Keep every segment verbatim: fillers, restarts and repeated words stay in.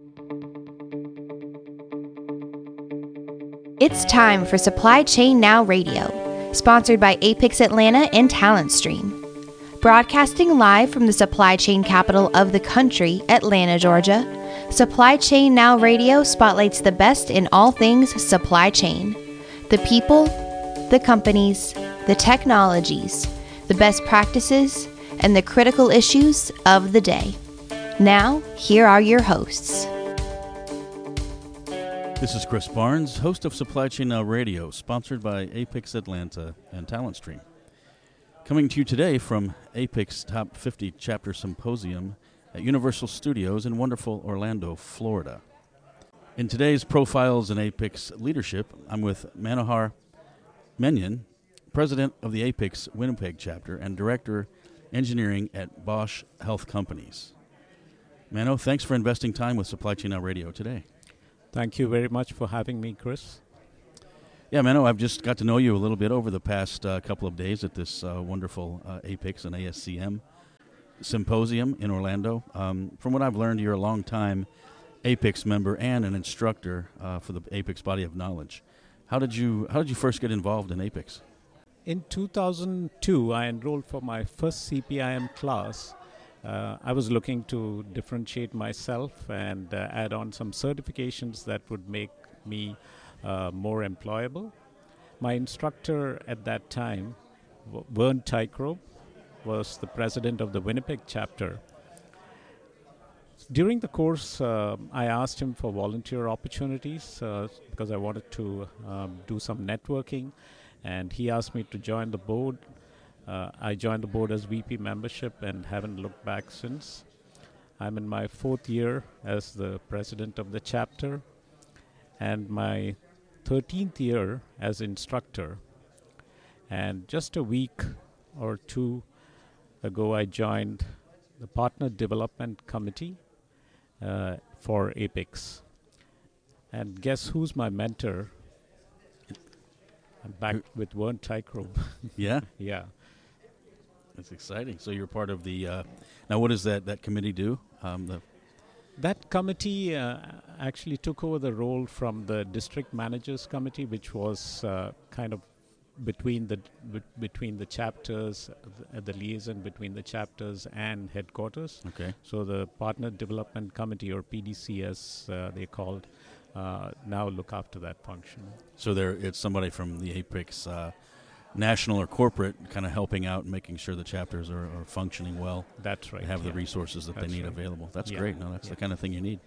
It's time for Supply Chain Now Radio, sponsored by Apex Atlanta and Talent Stream. Broadcasting live from the supply chain capital of the country, Atlanta, Georgia, Supply Chain Now Radio spotlights the best in all things supply chain. The people, the companies, the technologies, the best practices, and the critical issues of the day. Now, here are your hosts. This is Chris Barnes, host of Supply Chain Now Radio, sponsored by Apex Atlanta and Talent Stream. Coming to you today from Apex Top fifty Chapter Symposium at Universal Studios in wonderful Orlando, Florida. In today's Profiles in Apex Leadership, I'm with Manohar Menon, President of the Apex Winnipeg Chapter and Director Engineering at Bosch Health Companies. Mano, thanks for investing time with Supply Chain Now Radio today. Thank you very much for having me, Chris. Yeah, Mano, I've just got to know you a little bit over the past uh, couple of days at this uh, wonderful uh, Apex and A S C M symposium in Orlando. Um, from what I've learned, you're a long-time Apex member and an instructor uh, for the Apex Body of Knowledge. How did you How did you first get involved in Apex? In two thousand two, I enrolled for my first C P I M class. Uh, I was looking to differentiate myself and uh, add on some certifications that would make me uh, more employable. My instructor at that time, w- Vern Tycrobe, was the president of the Winnipeg chapter. During the course, uh, I asked him for volunteer opportunities uh, because I wanted to um, do some networking, and he asked me to join the board. Uh, I joined the board as V P membership and haven't looked back since. I'm in my fourth year as the president of the chapter and my thirteenth year as instructor. And just a week or two ago, I joined the Partner Development Committee uh, for Apex. And guess who's my mentor? I'm back with Vern Tycrobe. Yeah? Yeah. That's exciting. So you're part of the, uh, now what does that, that committee do? Um, the That committee uh, actually took over the role from the district managers committee, which was uh, kind of between the b- between the chapters, uh, the liaison between the chapters and headquarters. Okay. So the Partner Development Committee, or P D C as uh, they called, uh, now look after that function. So there, it's somebody from the Apex uh, national or corporate kind of helping out and making sure the chapters are, are functioning well. That's right. They have yeah. the resources that That's they need right. available. That's Yeah. great. No, that's Yeah. the kind of thing you need.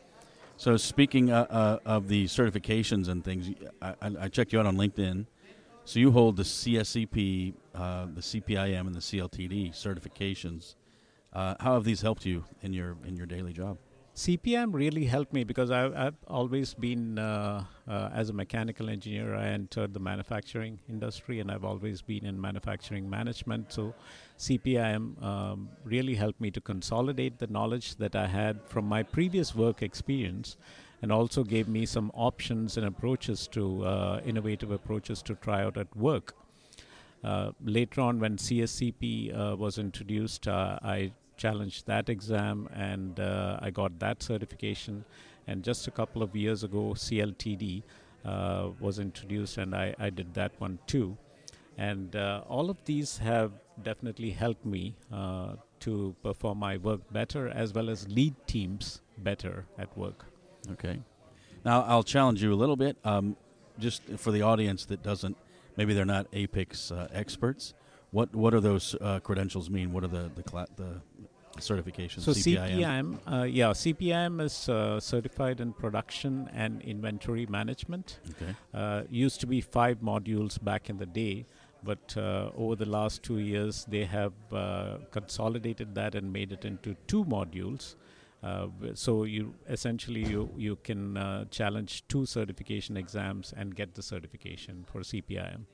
So speaking uh, uh, of the certifications and things, I, I, I checked you out on LinkedIn. So you hold the C S C P, uh, the C P I M, and the C L T D certifications. Uh, how have these helped you in your in your daily job? C P M really helped me because I've, I've always been, uh, uh, as a mechanical engineer, I entered the manufacturing industry and I've always been in manufacturing management. So C P I M um, really helped me to consolidate the knowledge that I had from my previous work experience, and also gave me some options and approaches to, uh, innovative approaches to try out at work. Uh, later on, when C S C P uh, was introduced, uh, I challenged that exam and uh, I got that certification. And just a couple of years ago, C L T D uh, was introduced and I, I did that one too. And uh, all of these have definitely helped me uh, to perform my work better, as well as lead teams better at work. Okay. Now, I'll challenge you a little bit, um, just for the audience that doesn't, maybe they're not Apex uh, experts. What what do those uh, credentials mean? What are the the, cla- the certifications? So C P I M? C P I M, uh, yeah, C P I M is uh, certified in production and inventory management. Okay. Uh, used to be five modules back in the day, but uh, over the last two years they have uh, consolidated that and made it into two modules. Uh, w- so you essentially you you can uh, challenge two certification exams and get the certification for C P I M.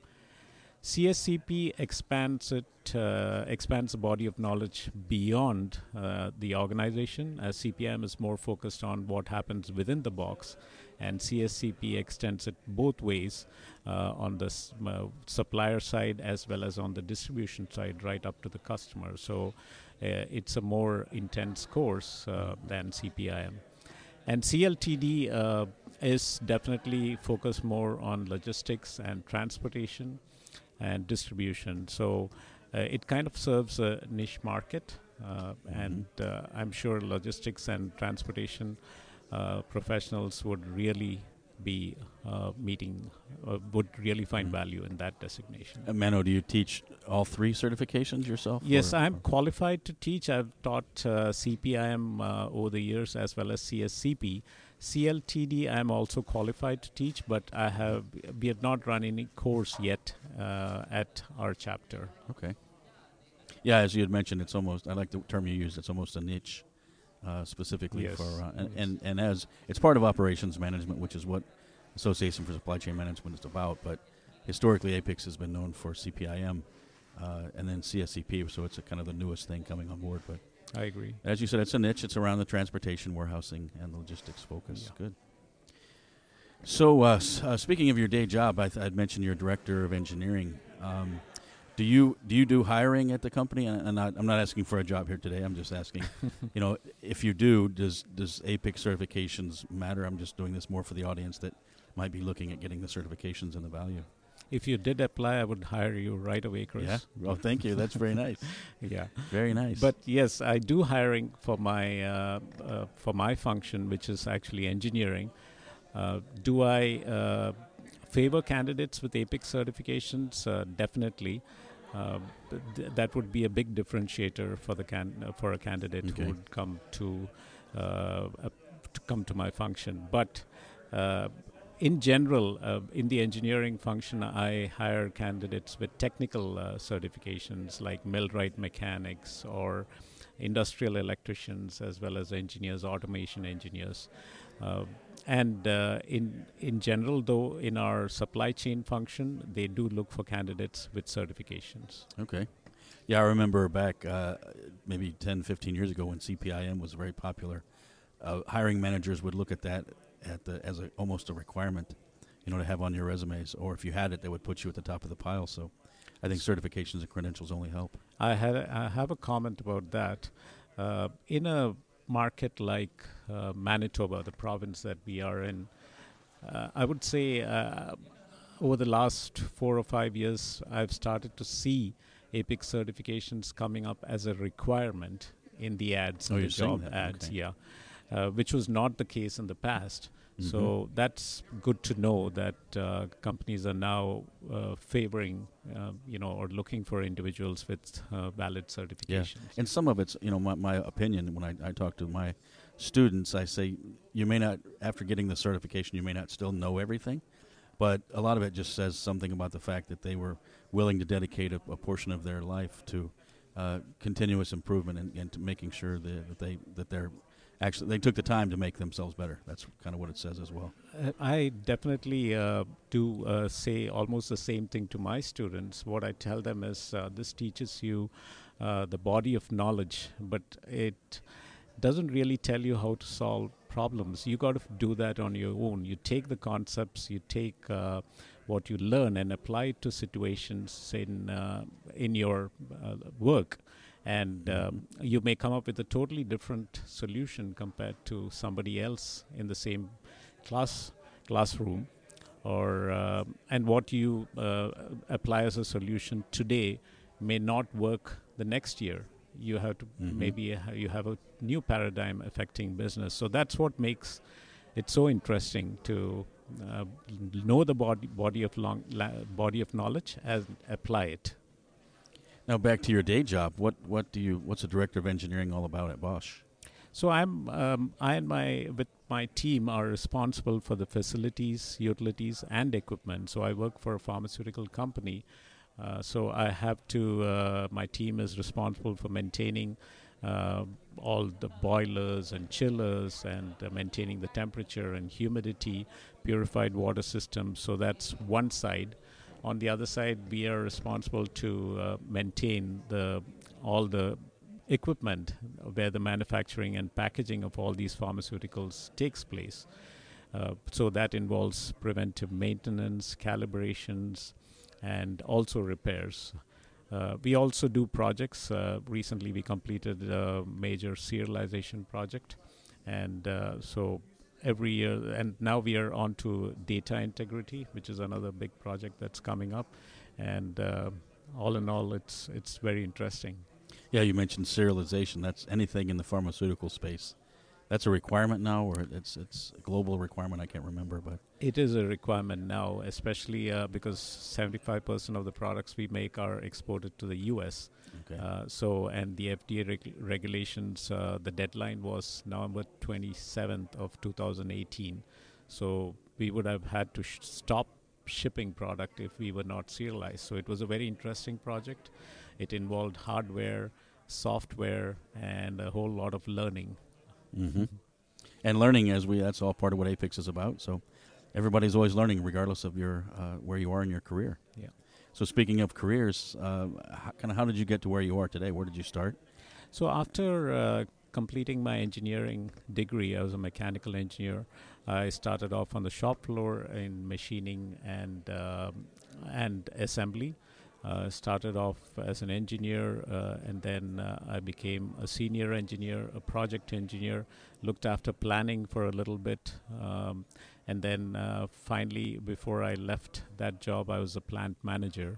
C S C P expands it, uh, expands the body of knowledge beyond uh, the organization, as C P I M is more focused on what happens within the box, and C S C P extends it both ways, uh, on the s- uh, supplier side as well as on the distribution side, right up to the customer. So uh, it's a more intense course uh, than C P I M. And C L T D uh, is definitely focused more on logistics and transportation and distribution. So uh, it kind of serves a niche market, uh, Mm-hmm. and uh, I'm sure logistics and transportation uh, professionals would really be uh, meeting, uh, would really find Mhm. value in that designation. Uh, Mano, do you teach all three certifications yourself? Yes, or- I'm or- qualified to teach. I've taught uh, C P I M uh, over the years as well as C S C P. C L T D I'm also qualified to teach, but I have we have not run any course yet uh, at our chapter. Okay. Yeah, as you had mentioned, it's almost, I like the term you used, it's almost a niche uh, specifically Yes, for, uh, and, yes. and, and as, it's part of operations management, which is what Association for Supply Chain Management is about, but historically APIX has been known for C P I M uh, and then C S C P, so it's a kind of the newest thing coming on board. But I agree. as you said, it's a niche, it's around the transportation, warehousing, and logistics focus. Yeah. Good. So, uh, s- uh, speaking of your day job, I th- I'd mentioned you're director of engineering. Um, do you do you do hiring at the company? And, and not, I'm not asking for a job here today. I'm just asking, you know, if you do, does does APIX certifications matter? I'm just doing this more for the audience that might be looking at getting the certifications and the value. If you did apply, I would hire you right away, Chris. Yeah. Well, thank you. That's very nice. Yeah. Very nice. But yes, I do hiring for my uh, uh, for my function, which is actually engineering. Uh, do I uh, favor candidates with APIX certifications? Uh, definitely. Uh, th- that would be a big differentiator for the can uh, for a candidate Okay. who would come to uh, uh, to come to my function. But uh, in general, uh, in the engineering function, I hire candidates with technical uh, certifications like millwright mechanics or industrial electricians, as well as engineers, automation engineers. Uh, and uh, in in general, though, in our supply chain function, they do look for candidates with certifications. Okay. Yeah, I remember back uh, maybe ten, fifteen years ago when C P I M was very popular. Uh, hiring managers would look at that at the as a, almost a requirement, you know, to have on your resumes. Or if you had it, they would put you at the top of the pile. So I think certifications and credentials only help. I had a, I have a comment about that. Uh, in a market like uh, Manitoba, the province that we are in, uh, I would say uh, over the last four or five years, I've started to see APIX certifications coming up as a requirement in the ads, Oh, in the you're seeing job that, ads, okay. yeah, uh, which was not the case in the past. Mhm. So that's good to know that uh, companies are now uh, favoring, uh, you know, or looking for individuals with uh, valid certifications. And some of it's, you know, my, my opinion when I, I talk to my students, I say, you may not, after getting the certification, you may not still know everything, but a lot of it just says something about the fact that they were willing to dedicate a, a portion of their life to uh, continuous improvement and, and to making sure that, that they that they're actually they took the time to make themselves better. That's kind of what it says as well. Uh, I definitely uh, do uh, say almost the same thing to my students. What I tell them is uh, this teaches you uh, the body of knowledge, but it doesn't really tell you how to solve problems. You got to do that on your own. You take the concepts, you take uh, what you learn and apply it to situations in uh, in your uh, work. And um, you may come up with a totally different solution compared to somebody else in the same class classroom, or uh, and what you uh, apply as a solution today may not work the next year. You have to Mhm. maybe ha- you have a new paradigm affecting business. So that's what makes it so interesting to uh, know the body body of long la- body of knowledge and apply it. Now back to your day job. What what do you what's the director of engineering all about at Bosch? So I'm um, I and my with my team are responsible for the facilities, utilities, and equipment. So I work for a pharmaceutical company. Uh, so I have to. Uh, my team is responsible for maintaining uh, all the boilers and chillers and uh, maintaining the temperature and humidity, purified water systems. So that's one side. On the other side, we are responsible to uh, maintain the all the equipment where the manufacturing and packaging of all these pharmaceuticals takes place. Uh, so that involves preventive maintenance, calibrations, and also repairs. Uh, we also do projects. Uh, recently, we completed a major serialization project, and uh, so every year, and now we are on to data integrity, which is another big project that's coming up. And uh, all in all, it's it's very interesting. Yeah, you mentioned serialization. That's anything in the pharmaceutical space. That's a requirement now, or it's it's a global requirement. I can't remember, but It is a requirement now, especially uh, because seventy-five percent of the products we make are exported to the U S. okay. Uh, so, and the F D A reg- regulations, uh, the deadline was November twenty-seventh of two thousand eighteen. So we would have had to sh- stop shipping product if we were not serialized. So it was a very interesting project. It involved hardware, software, and a whole lot of learning. Mm-hmm. And learning, as we that's all part of what Apex is about. So everybody's always learning, regardless of your uh, where you are in your career. Yeah. So speaking of careers, uh, kind of how did you get to where you are today? Where did you start? So after uh, completing my engineering degree, I was a mechanical engineer. I started off on the shop floor in machining and um and assembly. Uh, started off as an engineer, uh, and then uh, I became a senior engineer, a project engineer, looked after planning for a little bit, um, and then uh, finally, before I left that job, I was a plant manager.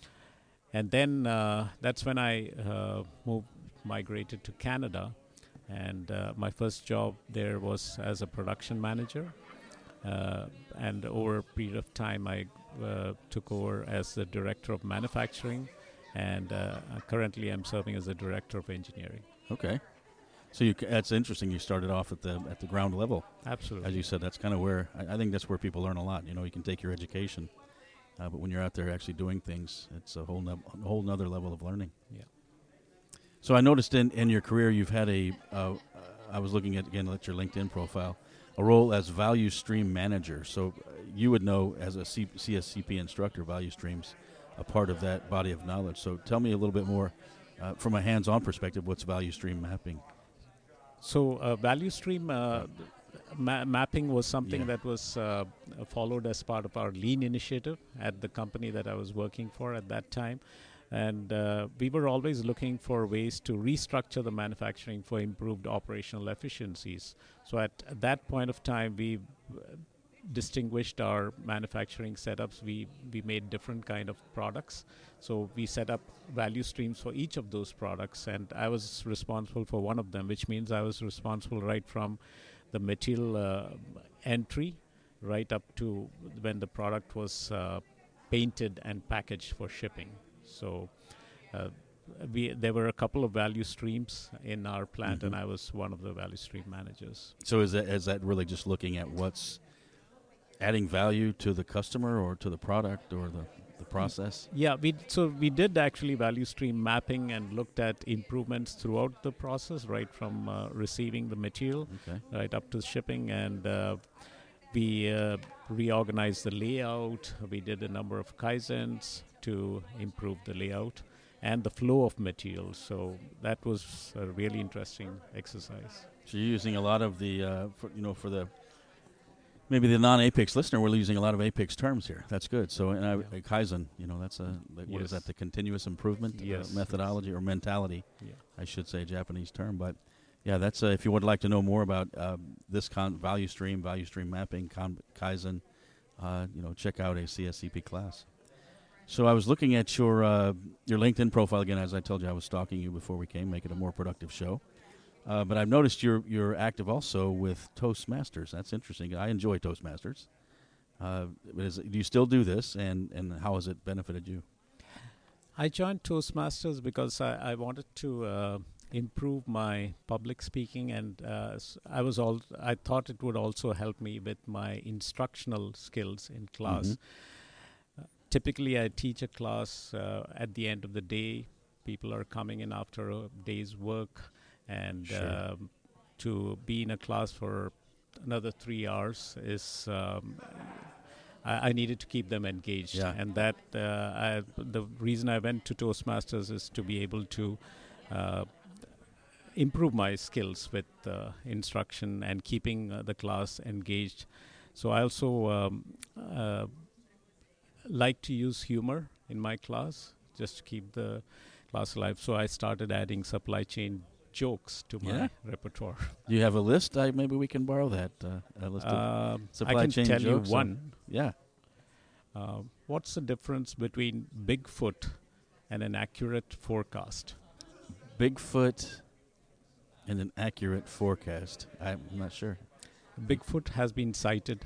And then uh, that's when I uh, moved, migrated to Canada, and uh, my first job there was as a production manager. Uh, and over a period of time, I uh, took over as the director of manufacturing, and uh, currently I'm serving as the director of engineering. Okay. So you, c- that's interesting. You started off at the at the ground level. Absolutely. As you said, that's kind of where I, I think that's where people learn a lot. You know, you can take your education, uh, but when you're out there actually doing things, it's a whole no, a whole nother level of learning. Yeah. So I noticed in, in your career you've had a. Uh, I was looking at again at your LinkedIn profile, a role as value stream manager. So uh, you would know as a C- C S C P instructor, value streams, a part of that body of knowledge. So tell me a little bit more, uh, from a hands-on perspective, what's value stream mapping? So uh, value stream uh, ma- mapping was something Yeah. that was uh, followed as part of our lean initiative at the company that I was working for at that time. And uh, we were always looking for ways to restructure the manufacturing for improved operational efficiencies. So at, at that point of time, we uh, distinguished our manufacturing setups. We we made different kind of products. So we set up value streams for each of those products, and I was responsible for one of them, which means I was responsible right from the material uh, entry right up to when the product was uh, painted and packaged for shipping. So uh, we there were a couple of value streams in our plant, Mhm. and I was one of the value stream managers. So is that is that really just looking at what's adding value to the customer or to the product or the, the process? Yeah, we so we did actually value stream mapping and looked at improvements throughout the process, right from uh, receiving the material Okay. right up to shipping, and uh, we uh, reorganized the layout. We did a number of kaizens to improve the layout and the flow of materials. So that was a really interesting exercise. So you're using a lot of the, uh, for, you know, for the maybe the non-Apex listener, we're using a lot of Apex terms here. That's good. So and I, Yeah. a Kaizen, you know, that's a like, what is Yes. that? The continuous improvement uh, Yes, methodology or mentality, Yeah. I should say, Japanese term. But yeah, that's uh, if you would like to know more about uh, this con- value stream, value stream mapping, con- Kaizen, uh, you know, check out a C S C P class. So I was looking at your uh, your LinkedIn profile again. As I told you, I was stalking you before we came, make it a more productive show. Uh, but I've noticed you're you're active also with Toastmasters. That's interesting. I enjoy Toastmasters. Uh, but is, do you still do this, and, and how has it benefited you? I joined Toastmasters because I, I wanted to uh, improve my public speaking, and uh, s- I was all I thought it would also help me with my instructional skills in class. Mhm. Uh, typically, I teach a class uh, at the end of the day. People are coming in after a day's work, and Sure. um, to be in a class for another three hours is. Um, I, I needed to keep them engaged, Yeah. and that uh, I, the reason I went to Toastmasters is to be able to uh, improve my skills with uh, instruction and keeping uh, the class engaged. So I also um, uh, like to use humor in my class just to keep the class alive. So I started adding supply chain jokes to my Yeah. repertoire. Do you have a list? I, maybe we can borrow that. Uh, a list of Um, I supply can chain tell you jokes. on- one. Yeah. Uh, what's the difference between Bigfoot and an accurate forecast? Bigfoot and an accurate forecast. I'm not sure. Bigfoot has been sighted.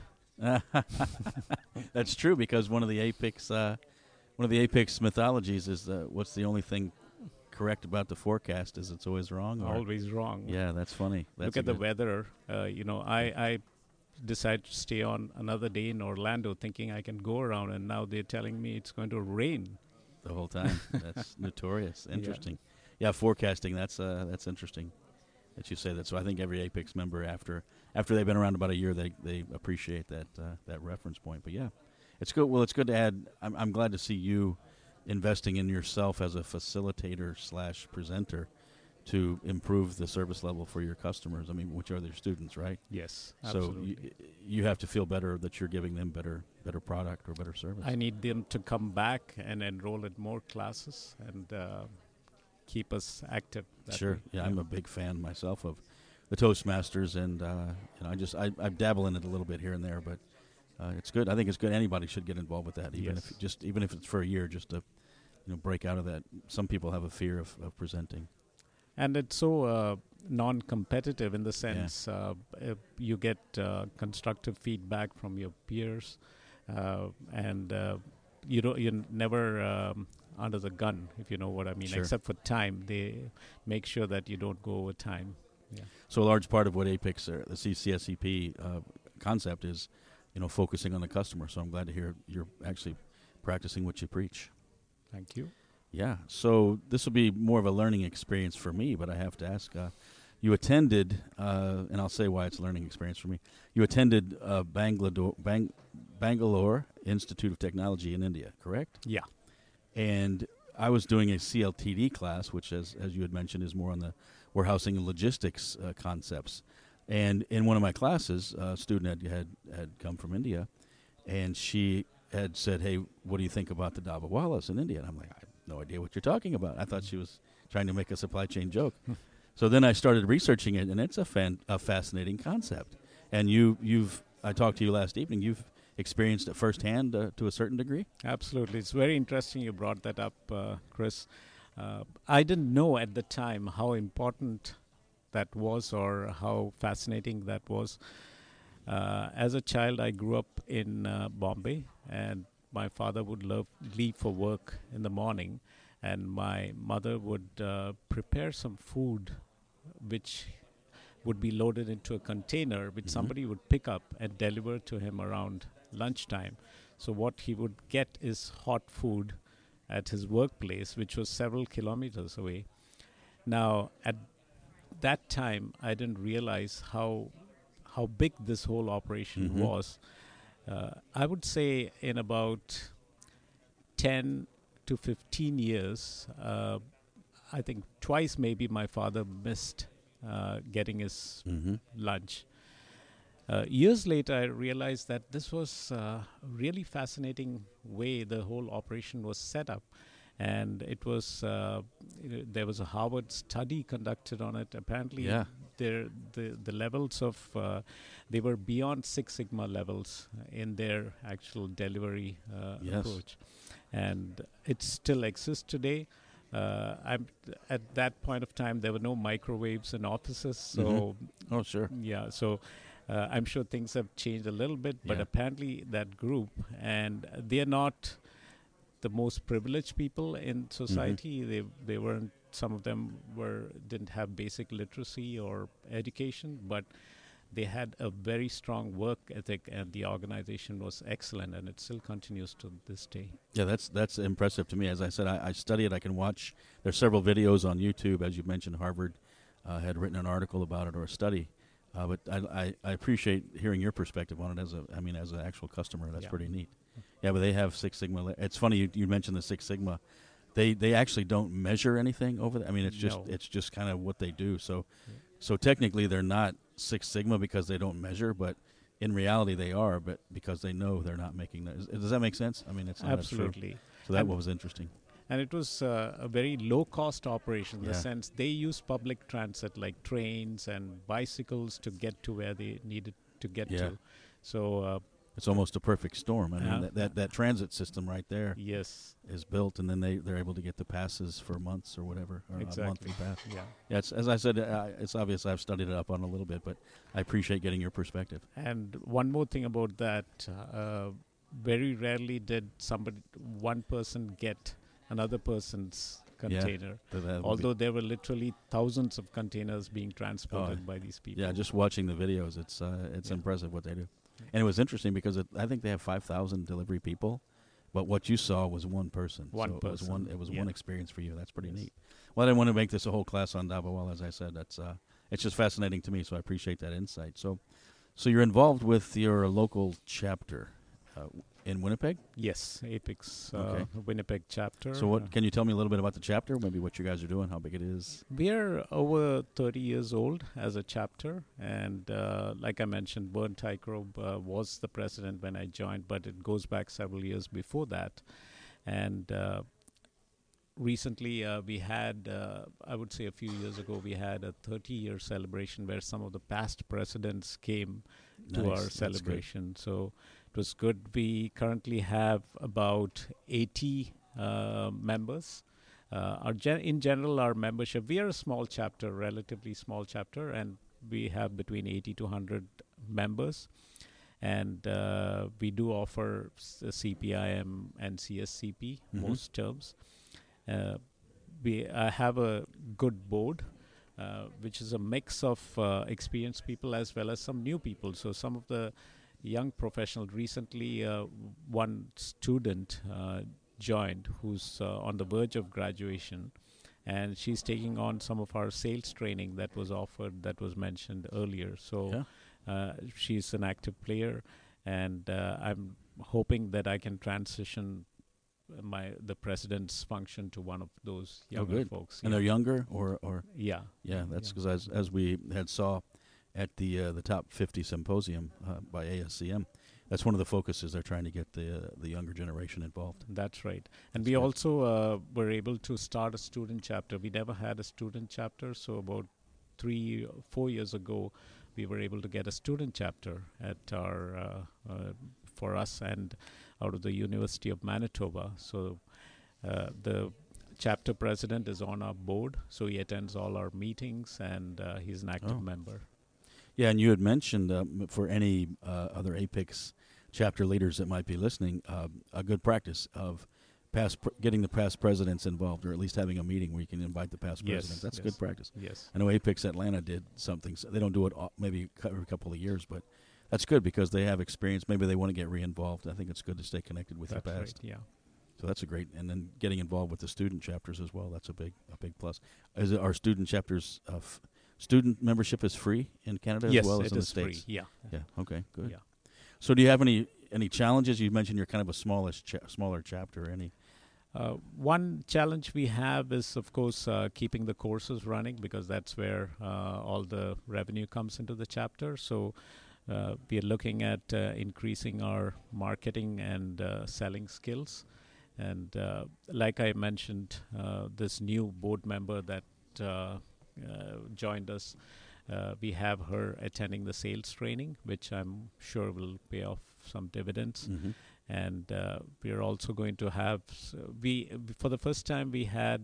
That's true, because one of the Apex, uh, one of the Apex mythologies is uh, what's the only thing correct about the forecast is it's always wrong. Or Always wrong. yeah, that's funny. That's Look a at the good- weather. Uh, you know, I, I decided to stay on another day in Orlando thinking I can go around, and now they're telling me it's going to rain. the whole time. That's notorious. Yeah. Interesting. Yeah, forecasting. That's uh, that's interesting that you say that. So I think every Apex member, after after they've been around about a year, they they appreciate that uh, that reference point. But yeah, it's good. Well, it's good to add. I'm I'm glad to see you investing in yourself as a facilitator slash presenter to improve the service level for your customers. I mean, which are their students, right? Yes, So absolutely. you, you have to feel better that you're giving them better better product or better service. I need them to come back and enroll in more classes and uh, keep us active. that Sure. way. Yeah, I'm a big fan myself of the Toastmasters, and uh, you know, I just I, I dabble in it a little bit here and there, but uh, it's good. I think it's good. Anybody should get involved with that, even Yes. if just even if it's for a year, just to you know break out of that. Some people have a fear of, of presenting. And it's so uh, non-competitive in the sense uh, if you get uh, constructive feedback from your peers, uh, and uh, you don't you're never um, under the gun, if you know what I mean. Sure. Except for time, they make sure that you don't go over time. Yeah. So a large part of what Apex or the C C S E P uh, concept is, you know, focusing on the customer. So I'm glad to hear you're actually practicing what you preach. Thank you. Yeah. So this will be more of a learning experience for me, but I have to ask. Uh, you attended, uh, and I'll say why it's a learning experience for me. You attended uh, Bangalore, Bang, Bangalore Institute of Technology in India, correct? Yeah. And I was doing a C L T D class, which, as as you had mentioned, is more on the warehousing and logistics uh, concepts. And in one of my classes, a student had, had had come from India, and she had said, "Hey, what do you think about the Dabbawalas in India?" And I'm like, "I have no idea what you're talking about." I thought she was trying to make a supply chain joke. So then I started researching it, and it's a fan, a fascinating concept. And you, you've, I talked to you last evening. You've experienced it firsthand uh, to a certain degree. Absolutely. It's very interesting you brought that up, uh, Chris. Uh, I didn't know at the time how important that was or how fascinating that was. Uh, as a child, I grew up in uh, Bombay, and my father would love, leave for work in the morning, and my mother would uh, prepare some food which would be loaded into a container which Mhm. somebody would pick up and deliver to him around lunchtime. So what he would get is hot food at his workplace, which was several kilometers away. Now, at that time, I didn't realize how how big this whole operation Mhm. was. Uh, I would say in about ten to fifteen years, uh, I think twice maybe my father missed uh, getting his Mm-hmm. lunch. Uh, years later, I realized that this was a really fascinating way the whole operation was set up. And it was, uh, you know, there was a Harvard study conducted on it. Apparently, Yeah. there, the, the levels of, uh, they were beyond Six Sigma levels in their actual delivery uh, Yes. approach. And it still exists today. Uh, I'm at that point of time, there were no microwaves in offices. So, Mhm. Oh, sure. yeah, so uh, I'm sure things have changed a little bit, but Yeah. apparently that group, and they're not the most privileged people in society. They they weren't. Some of them were didn't have basic literacy or education, but they had a very strong work ethic, and the organization was excellent, and it still continues to this day. Yeah, that's that's impressive to me. As I said, I, I study it. I can watch. There's several videos on YouTube. As you mentioned, Harvard uh, had written an article about it or a study. Uh, but I, I, I appreciate hearing your perspective on it as a I mean as an actual customer. That's Yeah. pretty neat. Yeah, but they have Six Sigma. li- It's funny you, you mentioned the Six Sigma. They they actually don't measure anything over there. I mean, it's just No. it's just kind of what they do. So Yeah. so technically they're not Six Sigma because they don't measure, but in reality they are. But because they know they're not making that. Is- Does that make sense? I mean, it's not that true. Absolutely. So that And- was interesting. And it was uh, a very low-cost operation in Yeah. the sense they use public transit like trains and bicycles to get to where they needed to get Yeah. to. So, uh, It's almost a perfect storm. I mean, Uh, that, that, that transit system right there yes, is built, and then they, they're able to get the passes for months or whatever, or a exactly. monthly pass. Yeah. Yeah, it's, as I said, uh, it's obvious I've studied it up on a little bit, but I appreciate getting your perspective. And one more thing about that, uh, very rarely did somebody, one person get another person's container. So that would be- Although there were literally thousands of containers being transported Oh, by these people. yeah, just watching the videos, it's uh, it's Yeah. impressive what they do. And it was interesting because it, I think they have five thousand delivery people, but what you saw was one person. One so It was one. person, It was yeah. one experience for you. That's pretty Yes. neat. Well, I didn't want to make this a whole class on Dabawal, as I said. That's uh, it's just fascinating to me. So I appreciate that insight. So, so you're involved with your local chapter uh, in Winnipeg. Yes, Apex uh, Okay. Winnipeg chapter. So Uh, what can you tell me a little bit about the chapter? Maybe what you guys are doing, how big it is. We are over thirty years old as a chapter, and uh, like I mentioned, Bernd Tycrob uh, was the president when I joined, but it goes back several years before that. And uh, recently, uh, we had, uh, I would say a few years ago, we had a thirty-year celebration where some of the past presidents came to Nice. our That's good. celebration. So it was good. We currently have about eighty uh, members. Uh, our gen- in general, our membership, we are a small chapter, relatively small chapter, and we have between eighty to one hundred members. And uh, we do offer s- C P I M and C S C P Mhm. most terms. Uh, we I have a good board, uh, which is a mix of uh, experienced people as well as some new people. So some of the young professionals recently, uh, one student uh, joined who's uh, on the verge of graduation, and she's taking on some of our sales training that was offered, that was mentioned earlier. So Yeah. uh, she's an active player, and uh, I'm hoping that I can transition uh, my the president's function to one of those Oh, younger good. folks. And yeah. they're younger, or or yeah, yeah, that's Yeah. because as as we had saw at the uh, the top fifty symposium uh, by A S C M, that's one of the focuses. They're trying to get the uh, the younger generation involved. That's right. And That's we good. also uh, were able to start a student chapter. We never had a student chapter, so about three, four years ago, we were able to get a student chapter at our uh, uh, for us and out of the University of Manitoba. So uh, the chapter president is on our board, so he attends all our meetings, and uh, he's an active Oh. member. Yeah, and you had mentioned um, for any uh, other APIX chapter leaders that might be listening, uh, a good practice of past pr- getting the past presidents involved, or at least having a meeting where you can invite the past Yes, presidents. That's yes. good practice. Yes. I know APIX Atlanta did something. So they don't do it all, maybe cou- every couple of years, but that's good because they have experience. Maybe they want to get re-involved. I think it's good to stay connected with That's your right. past. Yeah. So that's a great, and then getting involved with the student chapters as well. That's a big, a big plus. Is it our student chapters? Uh, f- student membership is free in Canada yes, as well as it in the is free. States. Yeah. Yeah. Okay. Good. Yeah. So, do you have any any challenges? You mentioned you're kind of a smallish, cha- smaller chapter. Any? Uh, one challenge we have is, of course, uh, keeping the courses running, because that's where uh, all the revenue comes into the chapter. So uh, we are looking at uh, increasing our marketing and uh, selling skills. And uh, like I mentioned, uh, this new board member that uh, uh, joined us, uh, we have her attending the sales training, which I'm sure will pay off some dividends. Mm-hmm. And uh, we are also going to have s- we for the first time we had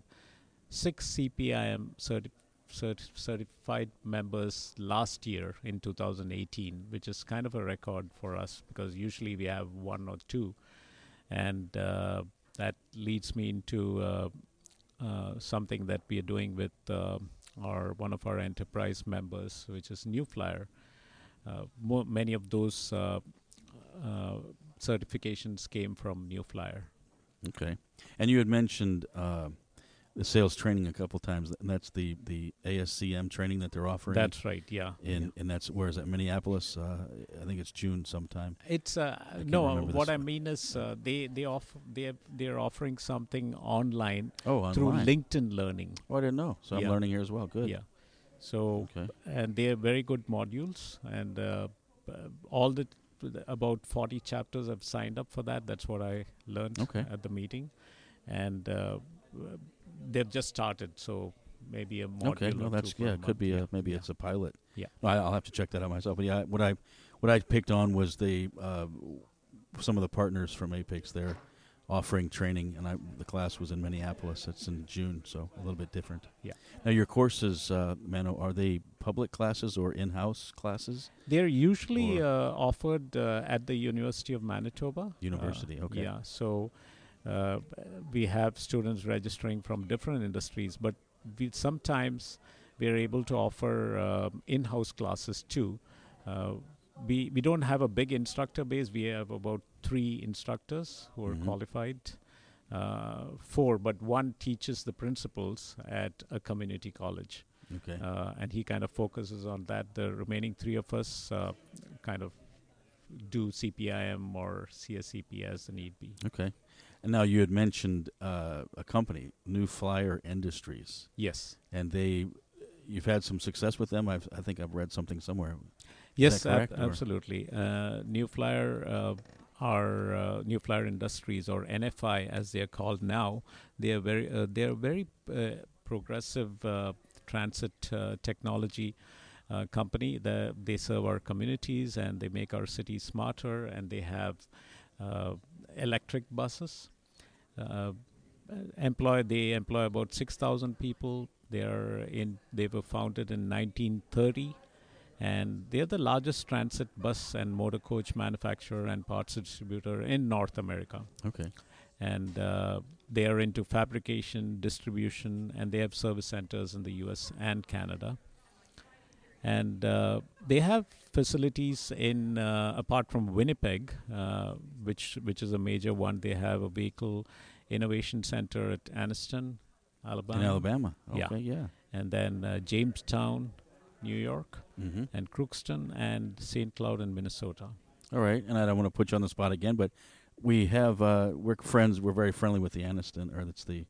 six C P I M certi- certi- certified members last year in two thousand eighteen, which is kind of a record for us because usually we have one or two, and uh, that leads me into uh, uh, something that we are doing with uh, our one of our enterprise members, which is New Flyer. Uh, mo- many of those uh, uh, certifications came from New Flyer. Okay. And you had mentioned uh, the sales training a couple times, and that's the, the A S C M training that they're offering. That's right. Yeah. in yeah. and that's where is that Minneapolis? Uh, I think it's June sometime. It's uh, can't no. Uh, remember what this. I mean is uh, they they off they they're offering something online Oh, online. through LinkedIn Learning. Oh, I didn't know. So I'm Yeah. learning here as well. Good. Yeah. So Okay. and they are very good modules, and uh, uh, all the about forty chapters have signed up for that. That's what I learned Okay. at the meeting, and uh, they've just started, so maybe a module. Okay, no, or that's two per yeah, it could month. be yeah. a, maybe yeah. it's a pilot. Yeah. No, I, I'll have to check that out myself. But yeah, what I what I picked on was the uh, some of the partners from Apex there offering training, and I, the class was in Minneapolis. It's in June, so a little bit different. Yeah. Now your courses, uh, Mano, are they public classes or in-house classes? They're usually Or- uh, offered uh, at the University of Manitoba. University, Uh, okay. Yeah, so uh, we have students registering from different industries, but we sometimes we're able to offer um in-house classes too. Uh, we we don't have a big instructor base. We have about three instructors who are Mhm. qualified. Uh, four, but one teaches the principles at a community college. Okay. Uh, and he kind of focuses on that. The remaining three of us uh, kind of do C P I M or C S C P as the need be. Okay. And now you had mentioned uh, a company, New Flyer Industries, Yes. and they, you've had some success with them. I've, I think I've read something somewhere. Yes, that ab- correct, or- absolutely. Uh, New Flyer, uh, our uh, New Flyer Industries, or N F I as they are called now, they are very, uh, they are very uh, progressive uh, transit uh, technology uh, company. The, they serve our communities and they make our cities smarter, and they have uh, electric buses. Uh, employ they employ about six thousand people. They are in. They were founded in nineteen thirty, and they are the largest transit bus and motor coach manufacturer and parts distributor in North America. Okay. And uh, they are into fabrication, distribution, and they have service centers in the U S and Canada. And uh, they have facilities in uh, apart from Winnipeg, uh, which which is a major one. They have a vehicle innovation center at Anniston, Alabama, In Alabama. Yeah. Okay, yeah. and then uh, Jamestown, New York, Mm-hmm. and Crookston and Saint Cloud in Minnesota. All right, and I don't want to put you on the spot again, but we have uh, we're friends. We're very friendly with the Anniston, or it's the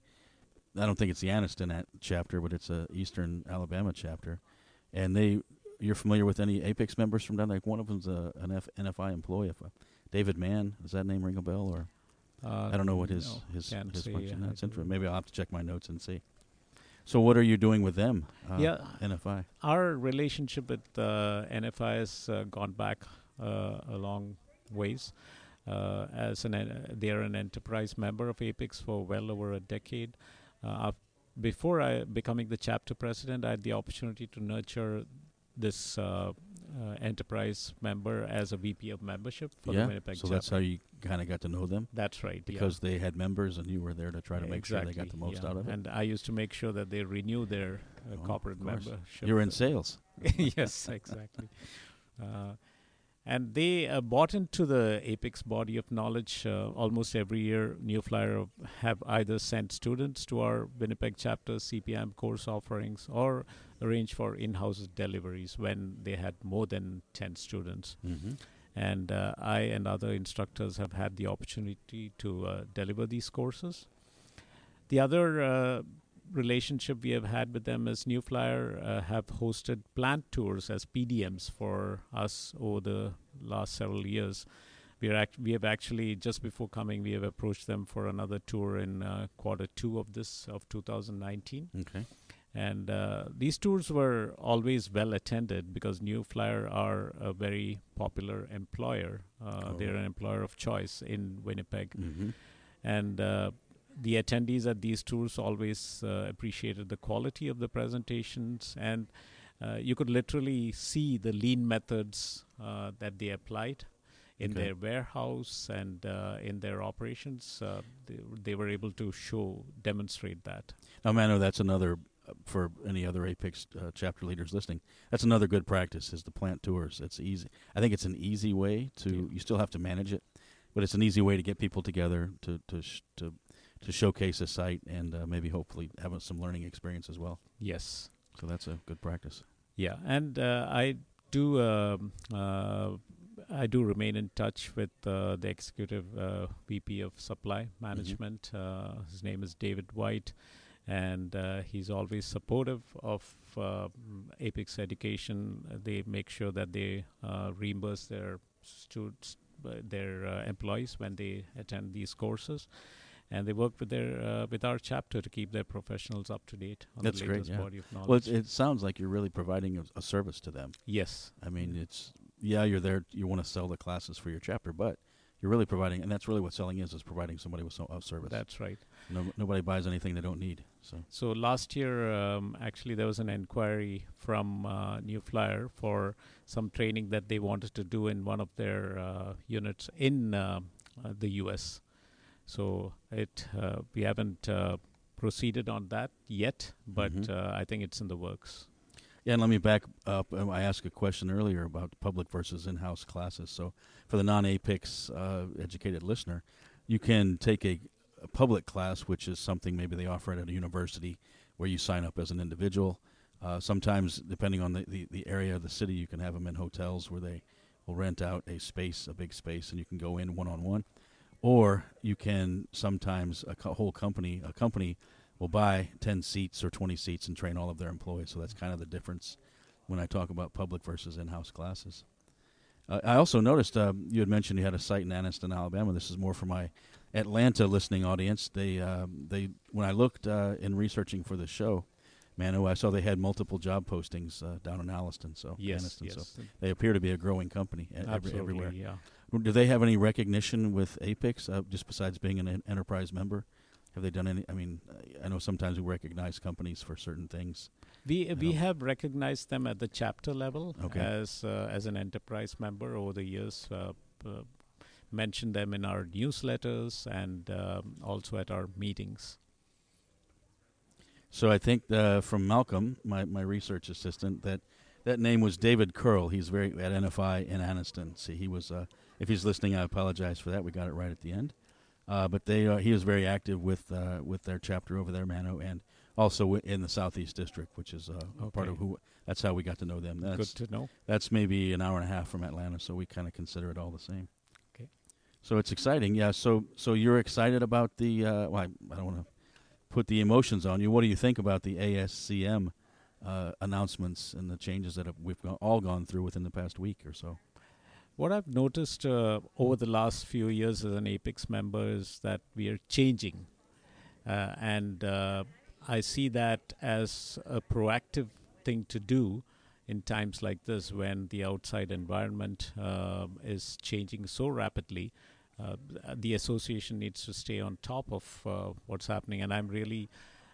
I don't think it's the Anniston at chapter, but it's a Eastern Alabama chapter, and they. You're familiar with any Apex members from down there? Like one of them's a, an F, N F I employee. If, uh, David Mann, does that name ring a bell? Or Uh, I don't know what his no, his, can't his say function. I That's do. interesting. Maybe I'll have to check my notes and see. So what are you doing with them? Uh, Yeah. N F I. Our relationship with uh, N F I has uh, gone back uh, a long ways. Uh, as an en- they are an enterprise member of Apex for well over a decade. Uh, af- before I becoming the chapter president, I had the opportunity to nurture this uh, uh, enterprise member as a V P of membership for the Yeah. Winnipeg So chapter. that's how you kind of got to know them, That's right. yeah. because they had members and you were there to try to make sure they got the Exactly, most yeah. out of it. And I used to make sure that they renew their uh, Oh, of corporate course. membership. You're in sales. Yes, exactly. Uh, and they uh, bought into the Apex body of knowledge. Uh, almost every year, New Flyer have either sent students to our Winnipeg chapter C P M course offerings, or arrange for in-house deliveries when they had more than ten students. Mm-hmm. And uh, I and other instructors have had the opportunity to uh, deliver these courses. The other uh, relationship we have had with them is New Flyer uh, have hosted plant tours as P D Ms for us over the last several years. We are act- we have actually, just before coming, we have approached them for another tour in uh, quarter two of this of two thousand nineteen. Okay. And uh, these tours were always well attended because New Flyer are a very popular employer. Uh, Oh. They're an employer of choice in Winnipeg. Mm-hmm. And uh, the attendees at these tours always uh, appreciated the quality of the presentations. And uh, you could literally see the lean methods uh, that they applied in Okay. their warehouse and uh, in their operations. Uh, they, they were able to show, demonstrate that. Now, Mano, that's another, uh, for any other Apex uh, chapter leaders listening, that's another good practice, is the plant tours. It's easy. I think it's an easy way to, Yeah. you still have to manage it, but it's an easy way to get people together, to to sh- to, to showcase a site, and uh, maybe hopefully have a, some learning experience as well. Yes. So that's a good practice. Yeah, and uh, I do um, uh, I do remain in touch with uh, the executive uh, V P of supply management. Uh, his name is David White, and uh, he's always supportive of uh, Apex Education. Uh, They make sure that they uh, reimburse their students, uh, their uh, employees when they attend these courses. and they work with their uh, with our chapter to keep their professionals up to date on That's the great, latest yeah. body of knowledge. Well, it, it sounds like you're really providing a, a service to them. Yes. I mean, it's, yeah, you're there, you want to sell the classes for your chapter, but you're really providing, and that's really what selling is, is providing somebody with so, a service. That's right. No, nobody buys anything they don't need. So So last year, um, actually, there was an inquiry from uh, New Flyer for some training that they wanted to do in one of their uh, units in uh, uh, the U S. So it uh, we haven't uh, proceeded on that yet, but Mhm. uh, I think it's in the works. Yeah, and let me back up. Um, I asked a question earlier about public versus in-house classes. So for the non-APICS uh, educated listener, you can take a, a public class, which is something maybe they offer at a university where you sign up as an individual. Uh, sometimes, depending on the, the, the area of the city, you can have them in hotels where they will rent out a space, a big space, and you can go in one-on-one. Or you can sometimes, a co- whole company, a company will buy ten seats or twenty seats and train all of their employees. So that's kind of the difference when I talk about public versus in-house classes. Uh, I also noticed um, you had mentioned you had a site in Anniston, Alabama. This is more for my Atlanta listening audience. They, um, they, when I looked uh, in researching for the show, Manu, I saw they had multiple job postings uh, down in Alliston. So Yes, Anniston, yes. so they appear to be a growing company e- every, Absolutely, everywhere. yeah. Do they have any recognition with APICS, uh, just besides being an en- enterprise member? Have they done any? I mean, I know sometimes we recognize companies for certain things. We we Um, have recognized them at the chapter level Okay. as uh, as an enterprise member over the years. Uh, uh, mentioned them in our newsletters and um, also at our meetings. So I think uh, from Malcolm, my, my research assistant, that that name was David Curl. He's very at N F I in Anniston. See, he was. Uh, if he's listening, I apologize for that. We got it right at the end. Uh, but they uh, he was very active with uh, with their chapter over there, Mano, and also w- in the Southeast District, which is uh, part Okay. of who. That's how we got to know them. That's Good to know. that's maybe an hour and a half from Atlanta, so we kind of consider it all the same. Okay. So it's exciting, yeah. So so you're excited about the? Uh, well, I, I don't want to put the emotions on you. What do you think about the A S C M uh, announcements and the changes that have, we've go- all gone through within the past week or so? What I've noticed uh, over the last few years as an APICS member is that we are changing. Uh, and uh, I see that as a proactive thing to do in times like this when the outside environment uh, is changing so rapidly. Uh, the association needs to stay on top of uh, what's happening. And I'm really...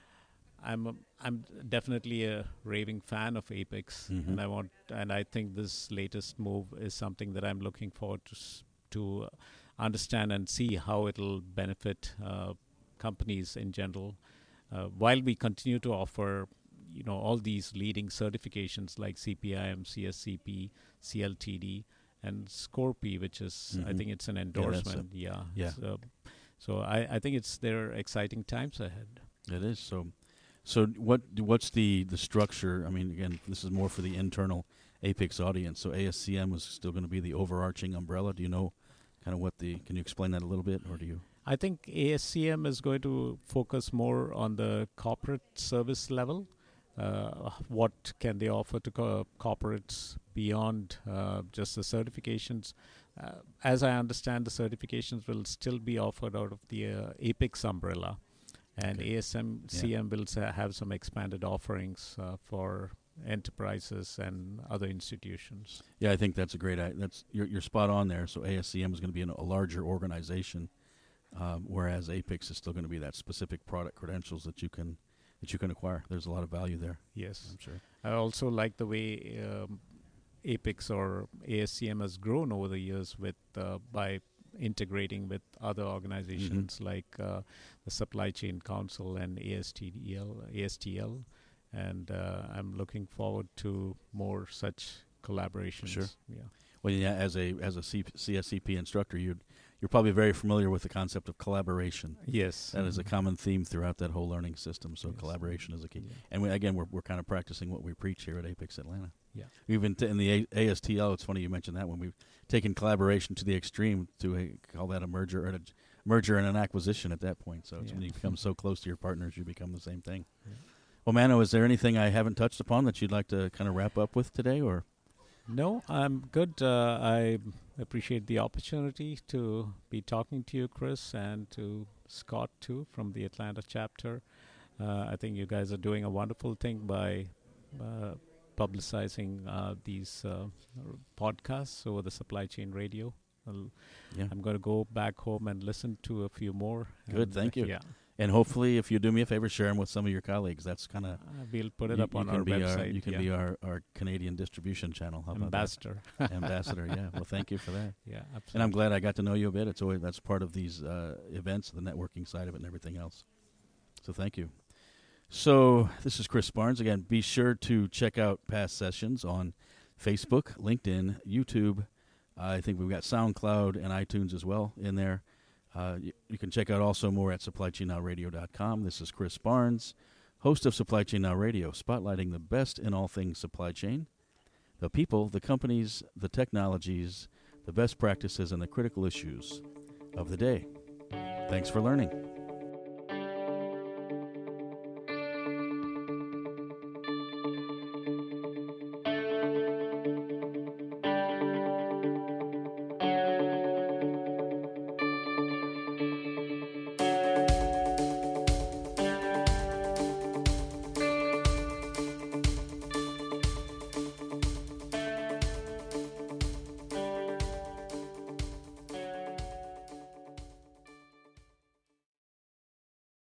I'm a, I'm definitely a raving fan of APICS, Mhm. and I want and I think this latest move is something that I'm looking forward to s- to uh, understand and see how it'll benefit uh, companies in general. Uh, while we continue to offer, you know, all these leading certifications like C P I M, C S C P, C L T D, and Scorpi, which is I Mhm. think it's an that's a- endorsement. Yeah. yeah. So, so I, I think it's there are exciting times ahead. It is. So so what what's the, the structure? I mean, again, this is more for the internal APICS audience. So A S C M is still going to be the overarching umbrella. Do you know kind of what the? Can you explain that a little bit, or do you? I think A S C M is going to focus more on the corporate service level. Uh, what can they offer to co- corporates beyond uh, just the certifications? Uh, as I understand, the certifications will still be offered out of the uh, APICS umbrella, and Okay. A S M C M will sa- have some expanded offerings uh, for enterprises and other institutions. Yeah, I think that's a great. I, that's you're you're spot on there. So A S C M is going to be an, a larger organization, um, whereas APICS is still going to be that specific product credentials that you can that you can acquire. There's a lot of value there, Yes. I'm sure. I also like the way um, APICS or A S C M has grown over the years with uh, by integrating with other organizations like uh, the Supply Chain Council and A S T L, A S T L, and uh, I'm looking forward to more such collaborations. Sure. Yeah. Well, yeah, as a as a C- C S C P instructor, you you're probably very familiar with the concept of collaboration. Yes. That is a Mhm. common theme throughout that whole learning system. So Yes. collaboration is a key. Yeah. And we, again, we're we're kind of practicing what we preach here at APICS Atlanta. Yeah. Even t- in the a- ASTL, it's funny you mentioned that when we've taken collaboration to the extreme to a, call that a merger and a j- merger and an acquisition at that point. So it's Yeah. when you become so close to your partners, you become the same thing. Yeah. Well, Mano, is there anything I haven't touched upon that you'd like to kind of wrap up with today, or? No, I'm good. Uh, I appreciate the opportunity to be talking to you, Chris, and to Scott, too, from the Atlanta chapter. Uh, I think you guys are doing a wonderful thing by uh, publicizing uh, these uh, podcasts over the Supply Chain Radio. I'll, Yeah. I'm going to go back home and listen to a few more. Good, and, thank uh, you. Yeah. And hopefully, if you do me a favor, share them with some of your colleagues. That's kind of... Uh, we'll put it you, up you on can our be website. Our, you can yeah. be our, our Canadian distribution channel. How about ambassador. that? Ambassador, yeah. Well, thank you for that. Yeah, absolutely. And I'm glad I got to know you a bit. It's always that's part of these uh, events, the networking side of it and everything else. So thank you. So this is Chris Barnes. Again, be sure to check out past sessions on Facebook, LinkedIn, YouTube. Uh, I think we've got SoundCloud and iTunes as well in there. Uh, you, you can check out also more at supply chain now radio dot com. This is Chris Barnes, host of Supply Chain Now Radio, spotlighting the best in all things supply chain, the people, the companies, the technologies, the best practices, and the critical issues of the day. Thanks for learning.